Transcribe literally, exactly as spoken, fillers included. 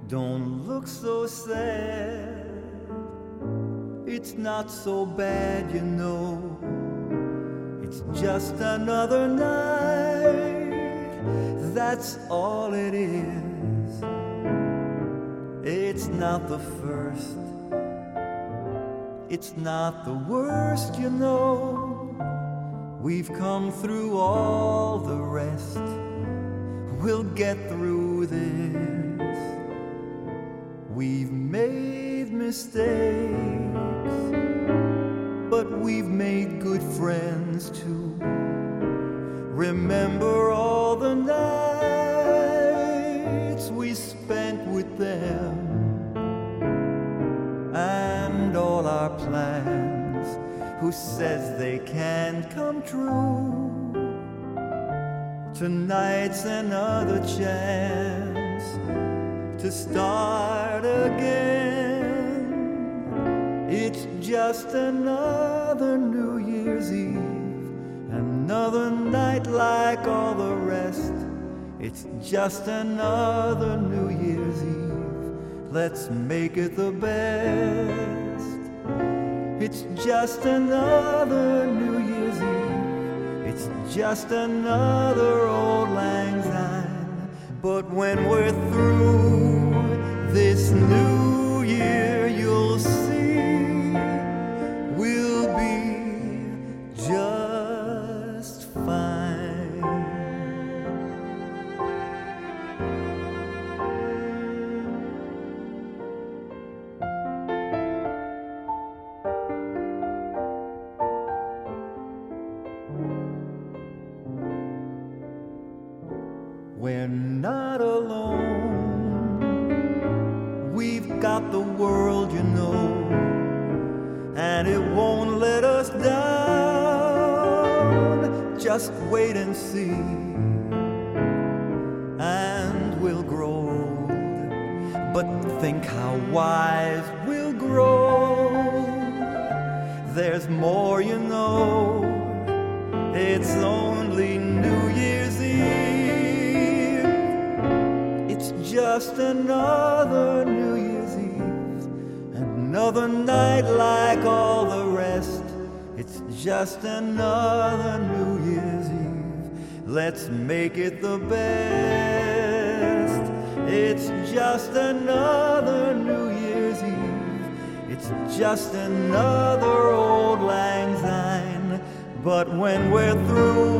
Don't look so sad. It's not so bad, you know. It's just another night. That's all it is. It's not the first. It's not the worst, you know. We've come through all the rest. We'll get through this. We've made mistakes, but we've made good friends too. Remember all the nights we spent with them, and all our plans. Who says they can't come true? Tonight's another chance to start again. It's just another New Year's Eve, another night like all the rest. It's just another New Year's Eve. Let's make it the best. It's just another New Year's Eve. It's just another Auld Lang Syne. But when we're through this new year, you'll see we'll be just fine. We're not alone. We've got the world, you know, and it won't let us down. Just wait and see, and we'll grow old. But think how wise we'll grow. There's more, you know. It's only New Year's Eve. It's just another New Year's Eve, another night like all the rest. It's just another New Year's Eve. Let's make it the best. It's just another New Year's Eve. It's just another Auld Lang Syne. But when we're through